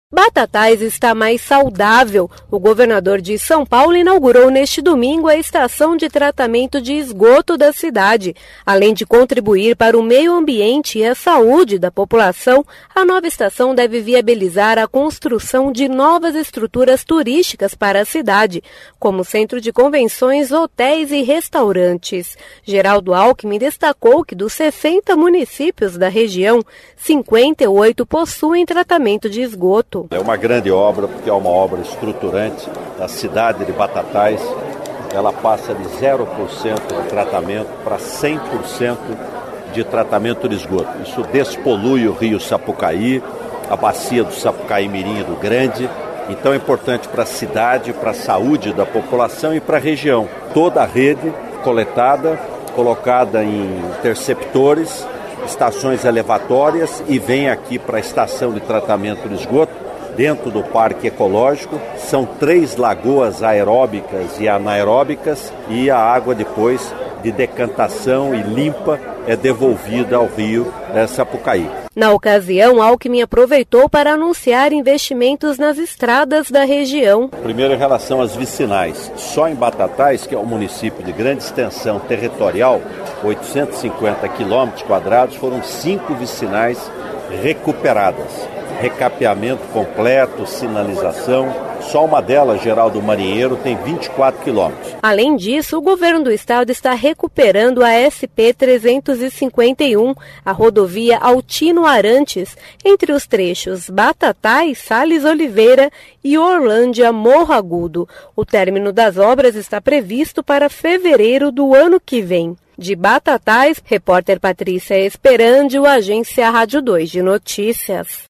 Batatais está mais saudável. O governador de São Paulo inaugurou neste domingo a estação de tratamento de esgoto da cidade. Além de contribuir para o meio ambiente e a saúde da população, a nova estação deve viabilizar a construção de novas estruturas turísticas para a cidade, como centro de convenções, hotéis e restaurantes. Geraldo Alckmin destacou que dos 60 municípios da região, 58 possuem tratamento de esgoto. É uma grande obra, porque é uma obra estruturante. A cidade de Batatais, ela passa de 0% de tratamento para 100% de tratamento de esgoto. Isso despolui o rio Sapucaí, a bacia do Sapucaí Mirim e do Grande. Então é importante para a cidade, para a saúde da população e para a região. Toda a rede coletada, colocada em interceptores, estações elevatórias e vem aqui para a estação de tratamento de esgoto. Dentro do Parque Ecológico, são 3 lagoas aeróbicas e anaeróbicas e a água depois de decantação e limpa é devolvida ao rio Sapucaí. Na ocasião, Alckmin aproveitou para anunciar investimentos nas estradas da região. Primeiro, em relação às vicinais. Só em Batatais, que é um município de grande extensão territorial, 850 quilômetros quadrados, foram 5 vicinais recuperadas. Recapeamento completo, sinalização. Só uma delas, Geraldo Marinheiro, tem 24 quilômetros. Além disso, o governo do estado está recuperando a SP-351, a rodovia Altino Arantes, entre os trechos Batatais, Sales Oliveira e Orlândia Morro Agudo. O término das obras está previsto para fevereiro do ano que vem. De Batatais, repórter Patrícia Esperandio, Agência Rádio 2 de Notícias.